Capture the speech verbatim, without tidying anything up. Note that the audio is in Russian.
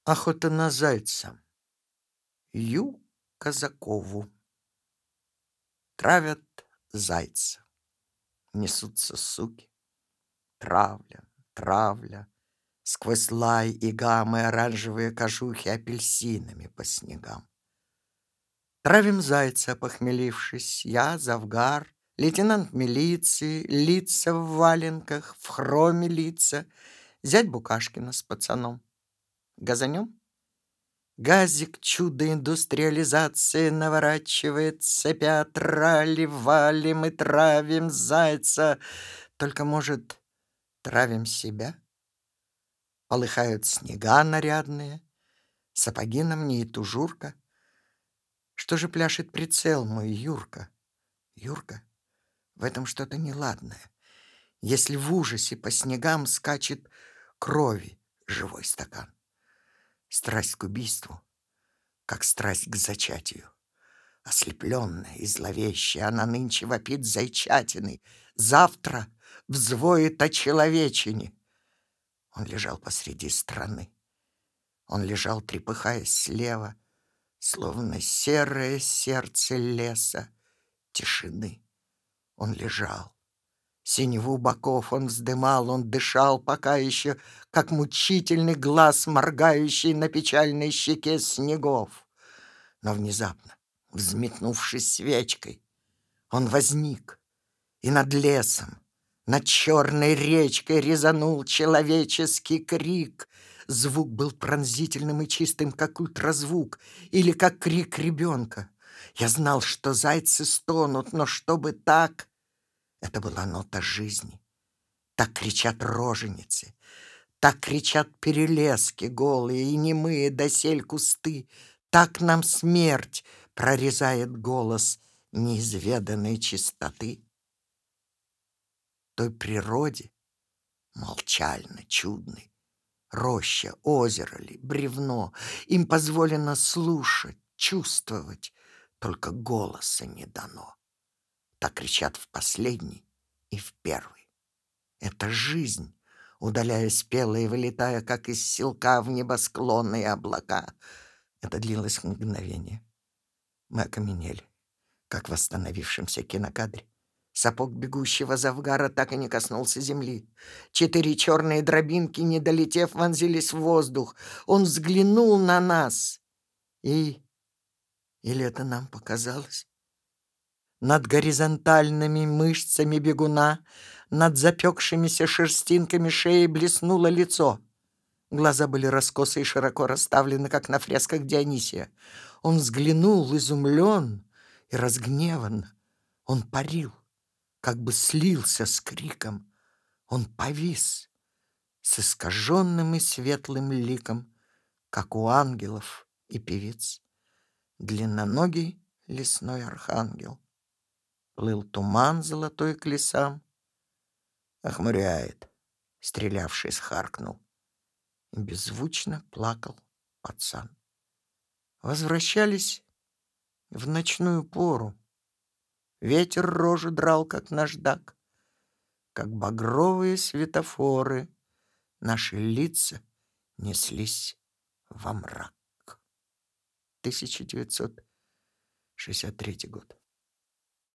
Охота на зайца. Ю. Казакову. Травят зайца. Несутся суки. Травля, травля. Сквозь лай и гаммы оранжевые кожухи апельсинами по снегам. Травим зайца, похмелившись. Я, Завгар, лейтенант милиции, лица в валенках, в хроме лица, зять Букашкина с пацаном. Газанем? Газик чудо индустриализации наворачивает цепя, трали, валим и травим зайца. Только, может, травим себя? Полыхают снега нарядные, сапоги на мне и тужурка. Что же пляшет прицел мой, Юрка? Юрка, в этом что-то неладное. Если в ужасе по снегам скачет крови живой стакан. Страсть к убийству, как страсть к зачатию. Ослепленная и зловещая, она нынче вопит зайчатиной. Завтра взвоет о человечине. Он лежал посреди страны. Он лежал, трепыхаясь слева, словно серое сердце леса, тишины. Он лежал. Синеву боков он вздымал, он дышал пока еще, как мучительный глаз, моргающий на печальной щеке снегов. Но внезапно, взметнувшись свечкой, он возник, и над лесом, над черной речкой резанул человеческий крик. Звук был пронзительным и чистым, как ультразвук, или как крик ребенка. Я знал, что зайцы стонут, но чтобы так... Это была нота жизни. Так кричат роженицы, так кричат перелески голые и немые досель кусты. Так нам смерть прорезает голос неизведанной чистоты. Той природе, молчально чудной, роща, озеро ли, бревно, им позволено слушать, чувствовать, только голоса не дано. Так кричат в последний и в первый. Это жизнь, удаляясь спело и вылетая, как из селка в небосклонные облака. Это длилось мгновение. Мы окаменели, как в восстановившемся кинокадре. Сапог бегущего Завгара так и не коснулся земли. Четыре черные дробинки, не долетев, вонзились в воздух. Он взглянул на нас. И... Или это нам показалось? Над горизонтальными мышцами бегуна, над запекшимися шерстинками шеи блеснуло лицо. Глаза были раскосы и широко расставлены, как на фресках Дионисия. Он взглянул изумлен и разгневан. Он парил, как бы слился с криком. Он повис с искаженным и светлым ликом, как у ангелов и певиц. Длинноногий лесной архангел. Плыл туман золотой к лесам. Охмуряет, стрелявший схаркнул. И беззвучно плакал пацан. Возвращались в ночную пору. Ветер рожу драл, как наждак. Как багровые светофоры наши лица неслись во мрак. тысяча девятьсот шестьдесят третий год.